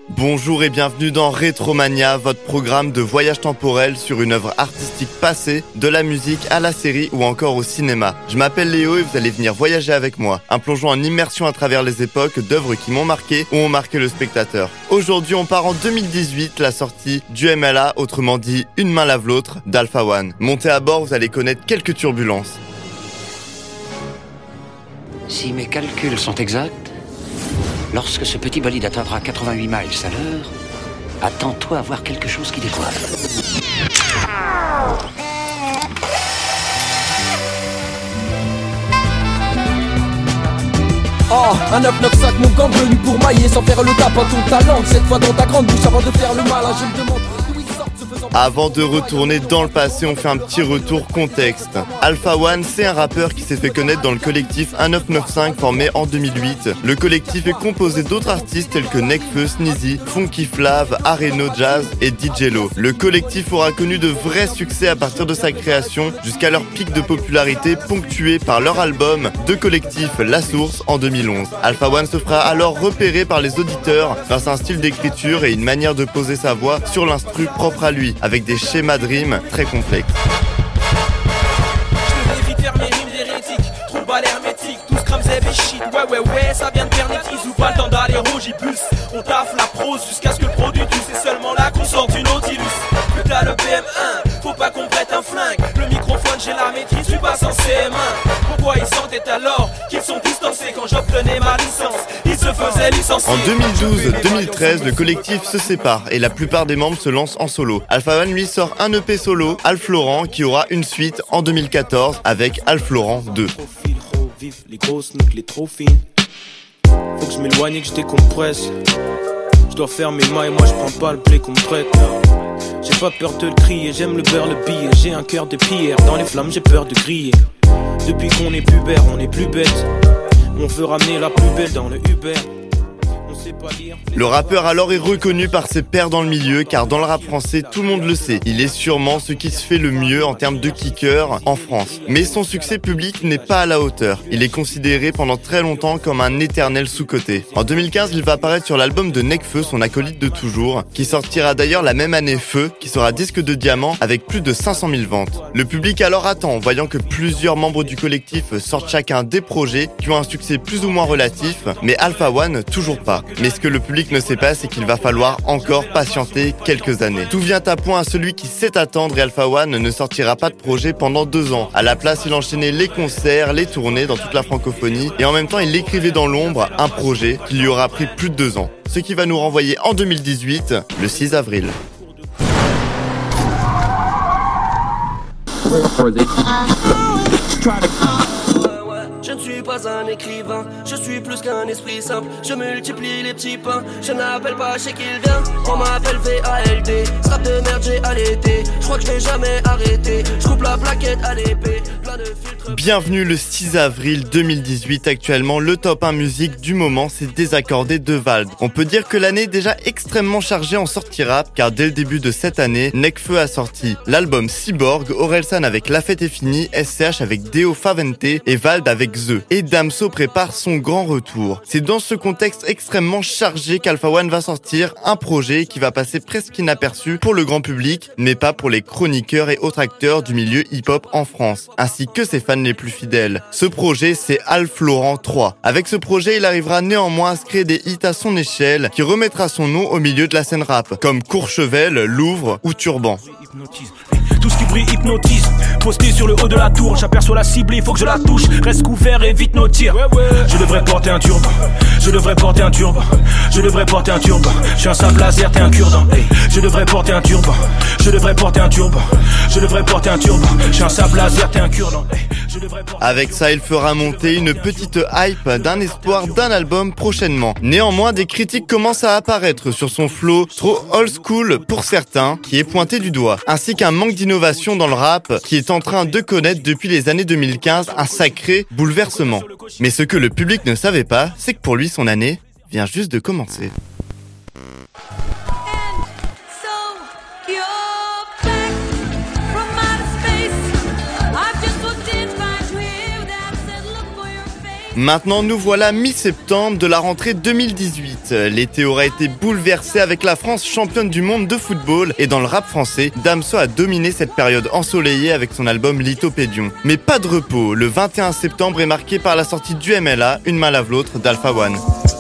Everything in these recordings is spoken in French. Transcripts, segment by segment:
Bonjour et bienvenue dans Rétromania, votre programme de voyage temporel sur une œuvre artistique passée, de la musique à la série ou encore au cinéma. Je m'appelle Léo et vous allez venir voyager avec moi, un plongeon en immersion à travers les époques d'œuvres qui m'ont marqué ou ont marqué le spectateur. Aujourd'hui on part en 2018, la sortie du MLA, autrement dit Une main lave l'autre, d'Alpha One. Montez à bord, vous allez connaître quelques turbulences. Si mes calculs sont exacts, lorsque ce petit bolide atteindra 88 miles à l'heure, attends-toi à voir quelque chose qui décoiffe. Oh, un 995, mon gang venu pour mailler sans faire le tapin ton talent. Cette fois dans ta grande bouche avant de faire le malin, je me demande d'où ils sortent ce faisant. Avant de retourner dans le passé, on fait un petit retour contexte. Alpha One, c'est un rappeur qui s'est fait connaître dans le collectif 1995 formé en 2008. Le collectif est composé d'autres artistes tels que Nekfeu, Sneezy, Funky Flav, Areno Jazz et DJ Lo. Le collectif aura connu de vrais succès à partir de sa création jusqu'à leur pic de popularité ponctué par leur album de collectif La Source en 2011. Alpha One se fera alors repérer par les auditeurs grâce à un style d'écriture et une manière de poser sa voix sur l'instru propre à lui, avec des schémas de rimes très complexes. Je devais faire mes rimes d'hérétique, trouble à l'hermétique, tous crams et shit, ouais, ça vient de Pernix, ou pas le temps d'aller rouge, il pulse, on taffe la prose jusqu'à ce que le produit tue, c'est seulement là qu'on sort du Nautilus. Plus t'as le BM1, faut pas qu'on prête un flingue, le microphone j'ai la maîtrise, tu passes en CM1. Pourquoi ils sentaient alors qu'ils sont distancés quand j'obtenais ma licence, ils se faisaient licencier. En 2012-2013, le collectif se sépare et la plupart des membres se lancent en solo. Alpha One lui sort un EP solo, Alpha Laurent, qui aura une suite en 2014 avec Alpha Laurent 2. Les grosses niques, les trop fines. Faut que je m'éloigne et que je décompresse. Je dois faire mes mailles, moi je prends pas le blé qu'on me prête. J'ai pas peur de le crier, j'aime le beurre, le billet. J'ai un cœur de pierre, dans les flammes j'ai peur de griller. Depuis qu'on est pubère, on est plus bête. On veut ramener la plus belle dans le Uber. Le rappeur alors est reconnu par ses pairs dans le milieu, car dans le rap français, tout le monde le sait. Il est sûrement ce qui se fait le mieux en termes de kicker en France. Mais son succès public n'est pas à la hauteur. Il est considéré pendant très longtemps comme un éternel sous-coté. En 2015, il va apparaître sur l'album de Nekfeu, son acolyte de toujours, qui sortira d'ailleurs la même année Feu, qui sera disque de diamant avec plus de 500 000 ventes. Le public alors attend, voyant que plusieurs membres du collectif sortent chacun des projets qui ont un succès plus ou moins relatif, mais Alpha One toujours pas. Mais ce que le public ne sait pas, c'est qu'il va falloir encore patienter quelques années. Tout vient à point à celui qui sait attendre et Alpha One ne sortira pas de projet pendant 2 ans. À la place, il enchaînait les concerts, les tournées dans toute la francophonie et en même temps, il écrivait dans l'ombre un projet qui lui aura pris plus de 2 ans. Ce qui va nous renvoyer en 2018, le 6 avril. Je ne suis pas un écrivain, je suis plus qu'un esprit simple. Je multiplie les petits pains, je n'appelle pas chez qui il vient. On m'appelle VALD, strap de merde j'ai allaité. Je crois que je vais jamais arrêter, je coupe la plaquette à l'épée. Plein de filtres. Bienvenue le 6 avril 2018, actuellement le top 1 musique du moment, c'est Désaccordé de Vald. On peut dire que l'année est déjà extrêmement chargée en sortie rap, car dès le début de cette année, Nekfeu a sorti l'album Cyborg, Orelsan avec La Fête est finie, SCH avec Deo Favente et Vald avec The. Et Damso prépare son grand retour. C'est dans ce contexte extrêmement chargé qu'Alpha One va sortir un projet qui va passer presque inaperçu pour le grand public, mais pas pour les chroniqueurs et autres acteurs du milieu hip-hop en France, ainsi que ses fans les plus fidèles. Ce projet, c'est Alpha Laurent 3. Avec ce projet, il arrivera néanmoins à se créer des hits à son échelle, qui remettra son nom au milieu de la scène rap, comme Courchevel, Louvre ou Turban. Tout ce qui brille hypnotise. Posté sur le haut de la tour, j'aperçois la cible, il faut que je la touche. Reste couvert, évite nos tirs. Je devrais porter un turban, je devrais porter un turban, je devrais porter un turban. Je suis un sable laser, t'es un cure-dent. Hey, je devrais porter un turban, je devrais porter un turban, je devrais porter un turban. Je suis un sable laser, t'es un cure-dent. Hey, je devrais porter... Avec ça, il fera monter une petite hype d'un espoir d'un album prochainement. Néanmoins, des critiques commencent à apparaître sur son flow trop old school pour certains, qui est pointé du doigt, ainsi qu'un manque d'innovation dans le rap qui est en train de connaître depuis les années 2015 un sacré bouleversement. Mais ce que le public ne savait pas, c'est que pour lui, son année vient juste de commencer. Maintenant, nous voilà mi-septembre de la rentrée 2018. L'été aura été bouleversé avec la France championne du monde de football et dans le rap français, Damso a dominé cette période ensoleillée avec son album Lithopédion. Mais pas de repos, le 21 septembre est marqué par la sortie du MLA, Une main lave l'autre d'Alpha One.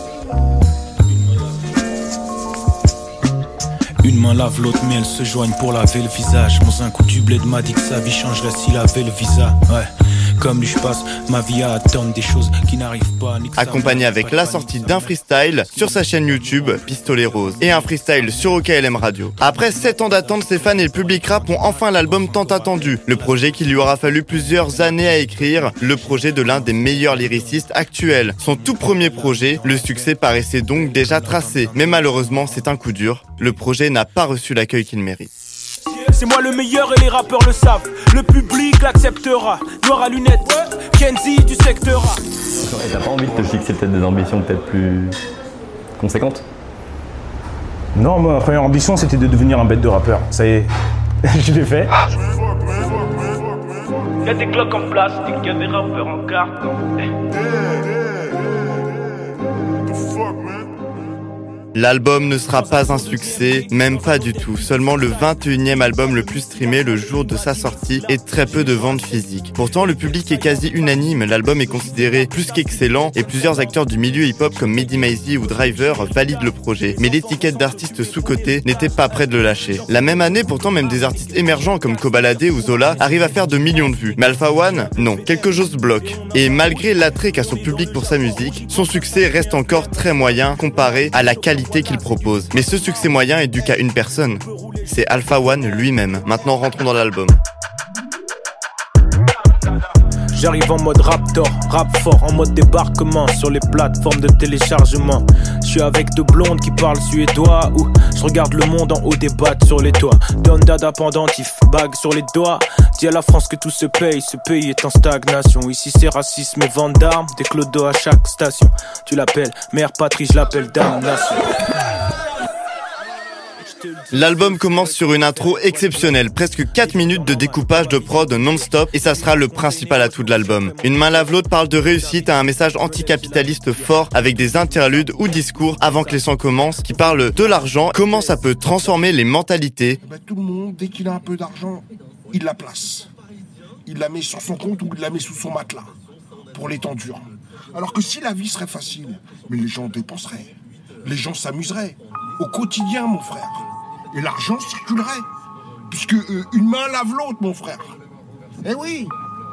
Une main lave l'autre mais elles se joignent pour laver le visage. Dans un coup du bled m'a dit que sa vie changerait s'il avait le visa. Ouais. Comme lui je passe ma vie à attendre des choses qui n'arrivent pas. Accompagné avec la sortie d'un freestyle sur sa chaîne YouTube Pistolet Rose et un freestyle sur OKLM Radio. Après 7 ans d'attente, ses fans et le public rap ont enfin l'album tant attendu. Le projet qui lui aura fallu plusieurs années à écrire, le projet de l'un des meilleurs lyricistes actuels. Son tout premier projet, le succès paraissait donc déjà tracé. Mais malheureusement c'est un coup dur. Le projet n'a pas reçu l'accueil qu'il mérite. C'est moi le meilleur et les rappeurs le savent. Le public l'acceptera. Noir à lunettes, Kenzie du secteur A. Et t'as pas envie de te fixer peut-être des ambitions peut-être plus conséquentes? Non, ma première ambition c'était de devenir un bête de rappeur. Ça y est, je l'ai fait. Y'a des cloques en plastique, y'a des rappeurs en carton. L'album ne sera pas un succès, même pas du tout. Seulement le 21e album le plus streamé le jour de sa sortie et très peu de ventes physiques. Pourtant, le public est quasi unanime. L'album est considéré plus qu'excellent et plusieurs acteurs du milieu hip-hop comme Mehdi Maizy ou Driver valident le projet. Mais l'étiquette d'artiste sous-coté n'était pas près de le lâcher. La même année, pourtant, même des artistes émergents comme Kobalade ou Zola arrivent à faire de millions de vues. Mais Alpha One, non. Quelque chose bloque. Et malgré l'attrait qu'a son public pour sa musique, son succès reste encore très moyen comparé à la qualité qu'il propose. Mais ce succès moyen est dû qu'à une personne. C'est Alpha One lui-même. Maintenant, rentrons dans l'album. J'arrive en mode Raptor, rap fort, en mode débarquement sur les plateformes de téléchargement. Je suis avec deux blondes qui parlent suédois ou je regarde le monde en haut des battes sur les toits. Don dada pendentif, bague sur les doigts. Dis à la France que tout se paye, ce pays est en stagnation. Ici c'est racisme et vente d'armes, des clodos à chaque station. Tu l'appelles mère patrie, je l'appelle damnation. L'album commence sur une intro exceptionnelle, presque 4 minutes de découpage de prod non-stop et ça sera le principal atout de l'album. Une main lave l'autre parle de réussite à un message anticapitaliste fort avec des interludes ou discours avant que les sons commencent qui parlent de l'argent, comment ça peut transformer les mentalités. Tout le monde, dès qu'il a un peu d'argent, il la place. Il la met sur son compte ou il la met sous son matelas pour les temps durs. Alors que si la vie serait facile, mais les gens dépenseraient, les gens s'amuseraient. Au quotidien, mon frère. Et l'argent circulerait. Puisque une main lave l'autre, mon frère. Eh oui.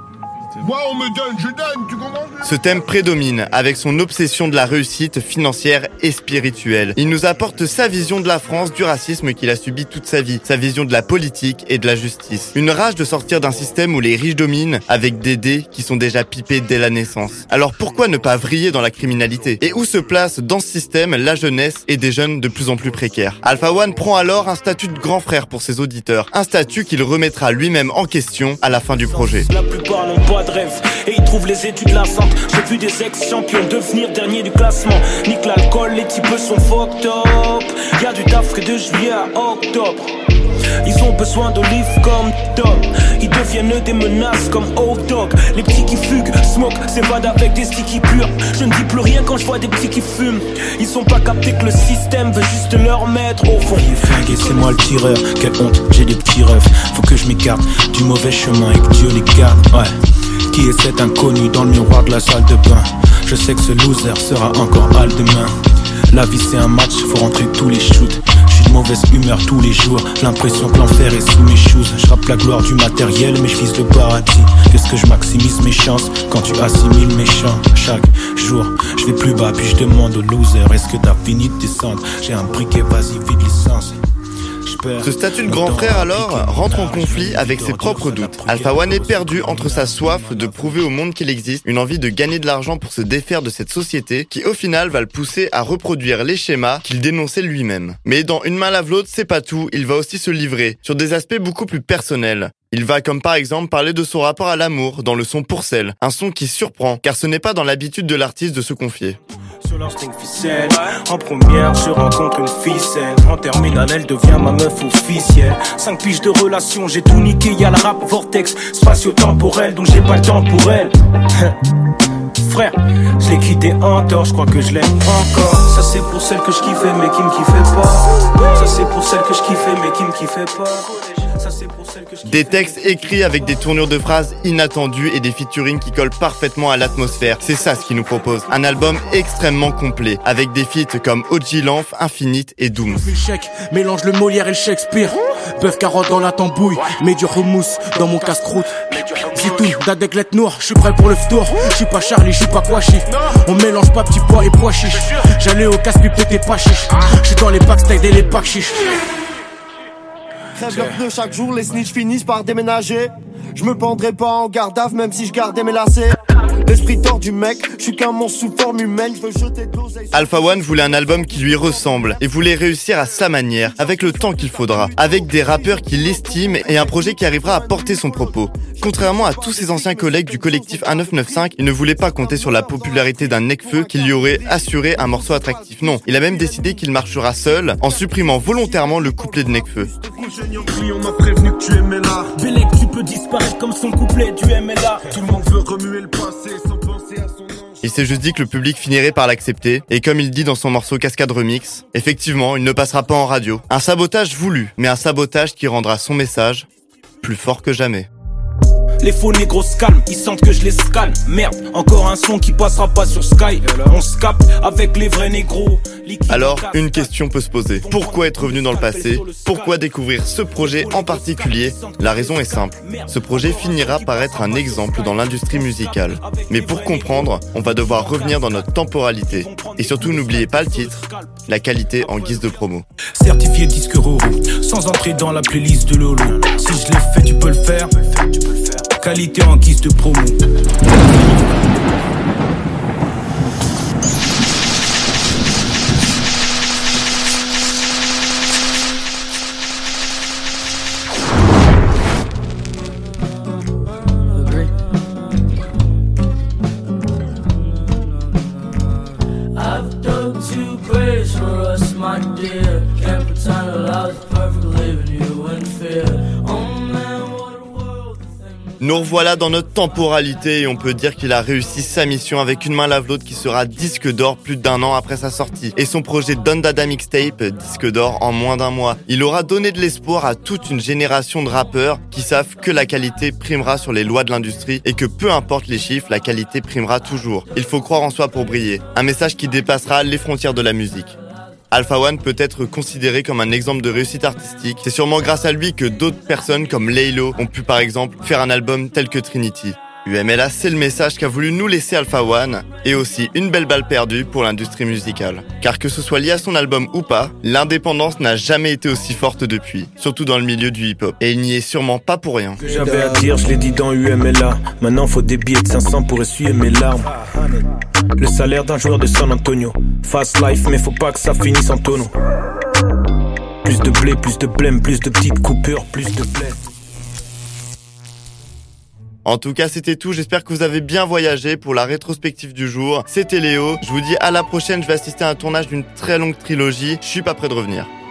Moi, on me donne, je donne, tu comprends? Ce thème prédomine, avec son obsession de la réussite financière et spirituelle. Il nous apporte sa vision de la France, du racisme qu'il a subi toute sa vie, sa vision de la politique et de la justice. Une rage de sortir d'un système où les riches dominent, avec des dés qui sont déjà pipés dès la naissance. Alors pourquoi ne pas vriller dans la criminalité? Et où se place dans ce système la jeunesse et des jeunes de plus en plus précaires? Alpha One prend alors un statut de grand frère pour ses auditeurs, un statut qu'il remettra lui-même en question à la fin du projet. La plupart n'ont pas de rêve et ils trouvent les études lassantes. J'ai vu des ex-champions devenir dernier du classement. Nique l'alcool, les types sont fucked up. Y'a du taf que de juillet à octobre. Ils ont besoin d'olives comme Tom. Ils deviennent des menaces comme Old Dog. Les petits qui fuguent, smoke, s'évadent avec des sticks qui purs. Je ne dis plus rien quand je vois des petits qui fument. Ils sont pas captés que le système veut juste leur mettre au fond. Flingué, c'est moi le tireur, quelle honte, j'ai des petits rêves. Faut que je m'écarte du mauvais chemin et que Dieu les garde, ouais. Qui est cet inconnu dans le miroir de la salle de bain? Je sais que ce loser sera encore hal demain. La vie c'est un match, faut rentrer tous les shoots. Je suis de mauvaise humeur tous les jours. L'impression que l'enfer est sous mes shoes. Je rappe la gloire du matériel mais je vise le paradis. Qu'est-ce que je maximise mes chances quand tu assimiles mes chants? Chaque jour je vais plus bas puis je demande aux losers: est-ce que t'as fini de descendre? J'ai un briquet, vas-y vide l'essence. Ce statut de grand frère alors rentre en conflit avec ses propres doutes. Alpha One est perdu entre sa soif de prouver au monde qu'il existe, une envie de gagner de l'argent pour se défaire de cette société qui au final va le pousser à reproduire les schémas qu'il dénonçait lui-même. Mais dans Une main lave l'autre, c'est pas tout, il va aussi se livrer sur des aspects beaucoup plus personnels. Il va comme par exemple parler de son rapport à l'amour dans le son Pourcel, un son qui surprend car ce n'est pas dans l'habitude de l'artiste de se confier. Sur l'instinct ficelle, en première je rencontre une ficelle. En terminale elle devient ma meuf officielle. 5 piges de relation, j'ai tout niqué. Y'a le rap vortex spatio-temporel donc j'ai pas le temps pour elle. Frère, je l'ai quitté en tort, je crois que je l'aime encore. Ça c'est pour celle que je kiffais mais qui me kiffait pas. Ça c'est pour celle que je kiffais mais qui me kiffait pas. Ça c'est pour celle que je kiffais. Des textes écrits avec des tournures de phrases inattendues et des featuring qui collent parfaitement à l'atmosphère. C'est ça ce qu'il nous propose. Un album extrêmement complet, avec des feats comme OG Lanf, Infinite et Dooms. Mélange le Molière et le Shakespeare. Bœuf carotte dans la tambouille, mets du remousse dans mon casse-croûte. Zitoun, d'Adeklet Noir, je suis prêt pour le tour. Je suis pas Charlie, je suis pas Kouachi. On mélange pas petits pois et pois chiches. J'allais au casse-pipe, t'es pas chiche. Je suis dans les backstage et les packs chiches. Crève leur pneu chaque jour, les snitch finissent par déménager. Je me pendrai pas en garde à vue même si je gardais mes lacets. L'esprit tord du mec, je suis qu'un monstre sous forme humaine, je veux jeter de l'oseille. Alpha One voulait un album qui lui ressemble et voulait réussir à sa manière, avec le temps qu'il faudra, avec des rappeurs qui l'estiment et un projet qui arrivera à porter son propos. Contrairement à tous ses anciens collègues du collectif 1995, il ne voulait pas compter sur la popularité d'un Nekfeu qui lui aurait assuré un morceau attractif. Non, il a même décidé qu'il marchera seul en supprimant volontairement le couplet de Nekfeu. On m'a prévenu que tu aimais l'art. Bélec, tu peux disparaître comme son couplet du MLA. Tout le monde veut remuer le passé sans penser à son ange. Il s'est juste dit que le public finirait par l'accepter, et comme il dit dans son morceau Cascade Remix, effectivement, il ne passera pas en radio. Un sabotage voulu, mais un sabotage qui rendra son message plus fort que jamais. Les faux négros se calment, ils sentent que je les scanne. Merde, encore un son qui passera pas sur Sky. On se capte avec les vrais négros. Alors, une question peut se poser. Pourquoi être revenu dans le passé? Pourquoi découvrir ce projet en particulier? La raison est simple. Ce projet finira par être un exemple dans l'industrie musicale. Mais pour comprendre, on va devoir revenir dans notre temporalité. Et surtout, n'oubliez pas le titre, la qualité en guise de promo. Certifié disque Roro, sans entrer dans la playlist de Lolo. Si je l'ai fait, tu peux le faire. Qualité en guise de promo. I've dug two graves for us, my dear. Can't pretend that I was perfect, leaving you in fear. Oh man, what a world. Nous revoilà dans notre temporalité et on peut dire qu'il a réussi sa mission avec Une main lave l'autre qui sera disque d'or plus d'1 an après sa sortie. Et son projet Don Dada Mixtape, disque d'or en moins d'1 mois. Il aura donné de l'espoir à toute une génération de rappeurs qui savent que la qualité primera sur les lois de l'industrie et que peu importe les chiffres, la qualité primera toujours. Il faut croire en soi pour briller. Un message qui dépassera les frontières de la musique. Alpha One peut être considéré comme un exemple de réussite artistique. C'est sûrement grâce à lui que d'autres personnes comme Laylo ont pu par exemple faire un album tel que Trinity. UMLA, c'est le message qu'a voulu nous laisser Alpha One et aussi une belle balle perdue pour l'industrie musicale. Car que ce soit lié à son album ou pas, l'indépendance n'a jamais été aussi forte depuis, surtout dans le milieu du hip-hop. Et il n'y est sûrement pas pour rien. Ce que j'avais à dire, je l'ai dit dans UMLA. Maintenant faut des billets de 500 pour essuyer mes larmes. Le salaire d'un joueur de San Antonio. Fast life, mais faut pas que ça finisse en tonneau. Plus de blé, plus de blême, plus de petites coupures, plus de blé. En tout cas, c'était tout. J'espère que vous avez bien voyagé pour la rétrospective du jour. C'était Léo. Je vous dis à la prochaine. Je vais assister à un tournage d'une très longue trilogie. Je suis pas prêt de revenir.